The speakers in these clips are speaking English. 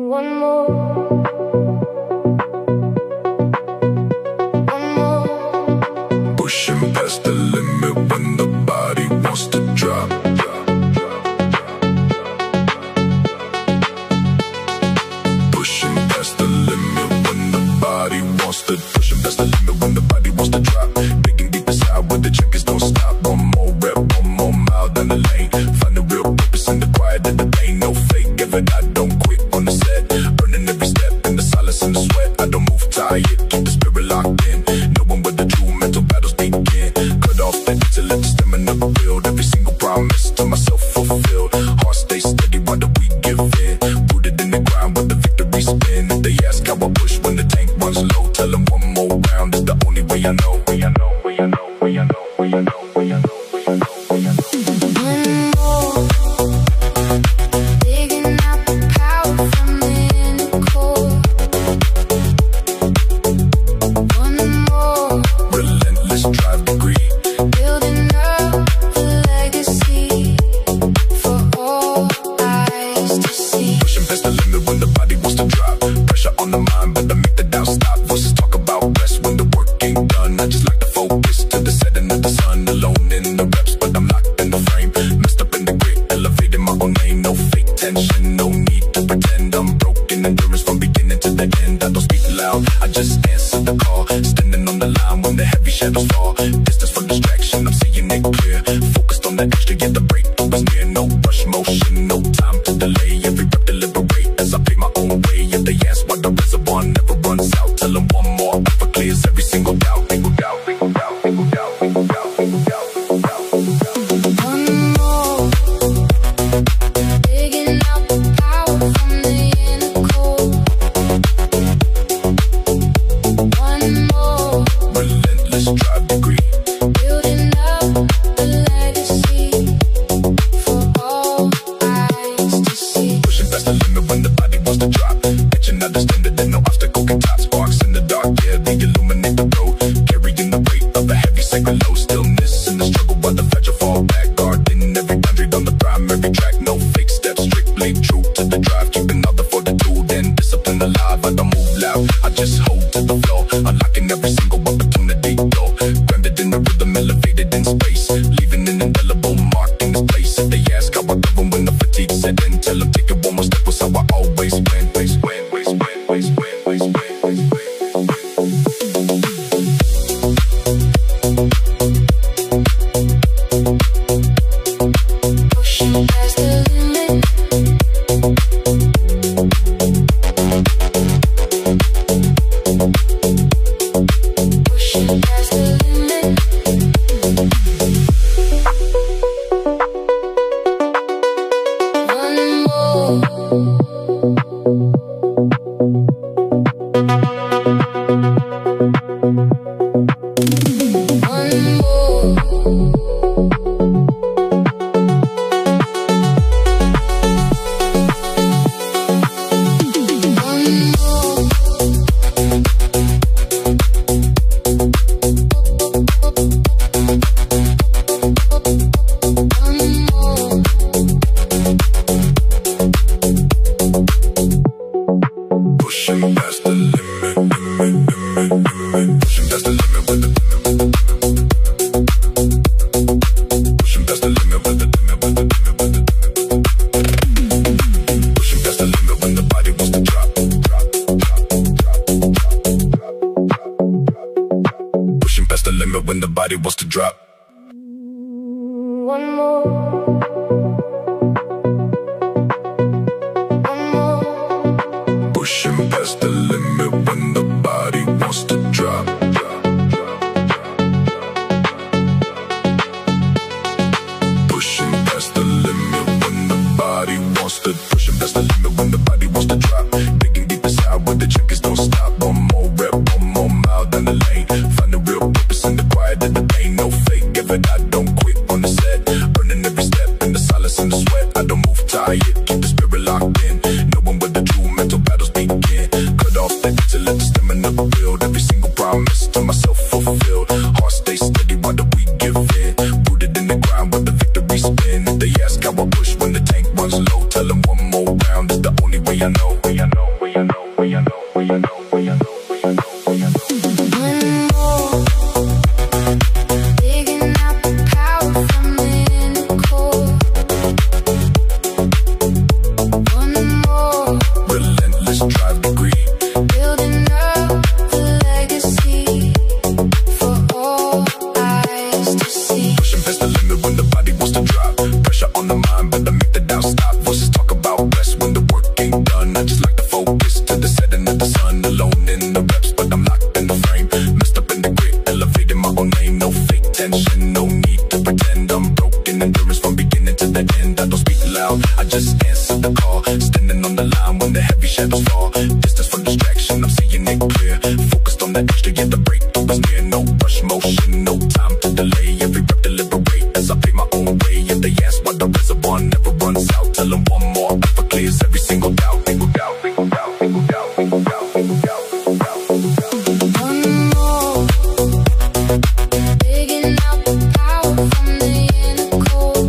One more, one more. Pushing past the limit when the body wants to drop. Pushing past the limit when the body wants to. Pushing past the limit when the body wants to drop. Digging deep inside where the checkers don't stop. One more rep, one more mile down the lane. Find the real purpose in the quiet of the pain. No fake, give it, I don't quit on the set. Earning every step in the silence and the sweat. I don't move tired, keep the spirit locked in. Knowing where the true mental battles begin. Cut off the need to let the stamina build. Every single promise to myself fulfilled. Heart stay steady, why do we give in? Rooted in the ground where the victory spin. If they ask how I push when the tank runs low, tell them one more round is the only way I know. Way I know, way I know, way I know, way I know, way I know, way I know, way I know. One more, digging out the power from the inner core. One more, Relentless drive degree. building up a legacy for all eyes to see. Pushing past the limit when the body wants to drop. Pressure on the mind, but I make the doubt stop. Voices talk about rest when the work ain't done. I just like to focus to the setting of the sun. Alone in the reps, but I'm locked in the frame. Messed up in the grit, elevating my own name. No fake tension, no need to pretend. I'm broken endurance from beginning to the end. I don't speak loud, I just answer the call. Standing on the line when the heavy shadows fall. Distance from distraction, I'm seeing it clear. Focused on the extra, yet the breakthrough is near. No rush motion, no time to delay. Every rep deliberate as I pay my own way. If they ask why the reservoir never runs out, tell them one more effort clears every single doubt. Single doubt, single doubt, single doubt, single doubt, single doubt, single doubt, single doubt. One more, digging out the power from the inner core. One more, Relentless drive degree. building up a legacy for all eyes to see. Pushing past the limit when the body wants to drop. Etching out the standard and no obstacle can top. Sparks in the dark, yeah, they illuminate the road. Carrying the weight of a heavy sacred load. Stillness in the struggle while the fragile fall back. Guarding every boundary on the primary track. No fake steps, strictly true to the drive. Keeping all the fortitude and discipline alive. I don't move loud, I just hold to the floor. Unlocking every single opportunity door. Grounded in the rhythm, elevated in space. Leaving an indelible mark in this place. If they ask how I govern when the fatigue set in, tell them take it one more step was how I always win. Win, win, win, win, win, win, win, win, win. Pushing past the limit. Pushing past the limit. One more. One more. One more. One more. Pushing past the limit, limit, limit, limit. Pushing past the limit with the pushing past the limit with the limit, with the limit, with the pushing past the limit when the body wants to drop, drop, drop, drop, drop, drop, drop, drop. Pushing past the limit when the body wants to drop. One more. One more. Pushing past the limit when the body wants to drop. Pushing past the limit when the body wants to. Pushing past the limit when the body wants to drop. Digging deep inside where the checkers don't stop. One more rep, one more mile down the lane. Find the real purpose in the quiet of the pain. No fake, give it, I don't quit on the set. Earning every step in the silence and the sweat. I don't move tired, keep the spirit locked in. Knowing where the true mental battles begin. Cut off the need to let the stamina build. Every single promise to myself fulfilled. Heart stay steady, why do we give in? Rooted in the ground where the victory spin. If they ask how I push when the tank runs low, tell them one more round is the only way I know, we I know, we I know, we I know, we I know, we I know, we I know, we I know. One more, digging out the power from the inner core. One more, Relentless drive degree. building up the legacy for all eyes to see. Pushing past the limit when the body wants to drop. Pressure on the mind, but I make the doubt stop. Voices talk about rest when the work ain't done. I just like to focus to the setting of the sun. Alone in the reps, but I'm locked in the frame. Messed up in the grid, elevating my own name. No fake tension, no need to pretend. I'm broken endurance from beginning to the end. I don't speak loud, I just answer the call. Standing on the line when the heavy shadows fall. Distance for distraction, I'm seeing it clear. Focused on the extra, yet the breakthrough is near. No rush motion, no time to delay. Every rep deliberate as I pay my own way. If they ask why the reservoir never runs out, tell them one more effort clears every single doubt. Single doubt, single doubt, single doubt, single doubt, single doubt, single doubt, single doubt. One more, digging out the power from the inner core.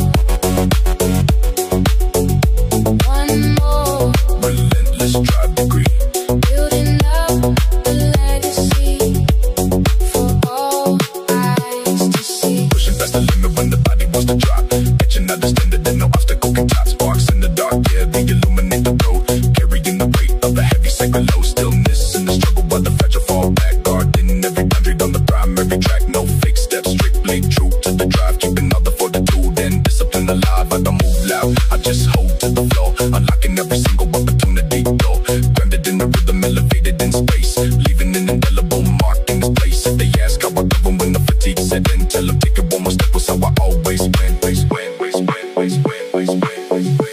One more, Relentless drive degree. building up the legacy for all eyes to see. Pushing past the limit when the body wants to drop. Etching out the standard and no obstacle can top. Sparks in the dark, yeah, they illuminate the road. Carrying the weight of a heavy sacred load. Stillness in the struggle while the fragile fall back. Guarding every boundary on the primary track. No fake steps, strictly true to the drive. Keeping all the fortitude and discipline alive. I don't move loud, I just hold to the flow. Unlocking every single opportunity door. Grounded in the rhythm, elevated in space. Leaving an indelible mark in this place. If they ask how I govern when the fatigue set in, tell them take it one more step was how I always win. Win, win, win, win, win, win, win, win, win.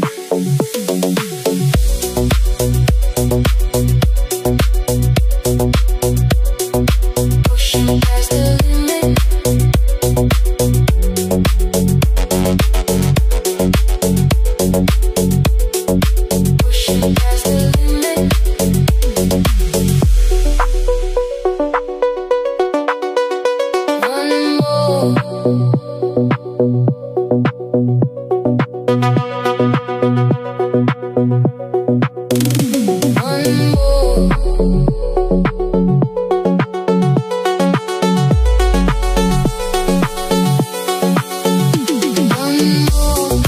Pushing past the limit. Pushing past the limit. One more, one more. One more,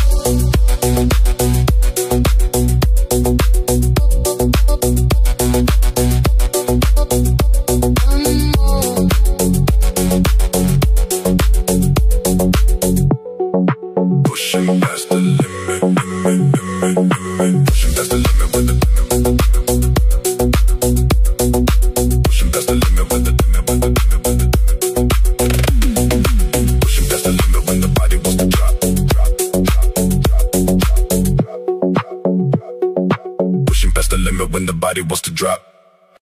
one more, Pushing past the limit, limit, limit, limit. Pushing past the limit with the pushing past the limit with the pushing past the limit when the body wants to drop, drop, drop, drop, drop, drop, drop, drop. Pushing past the limit when the body wants to drop.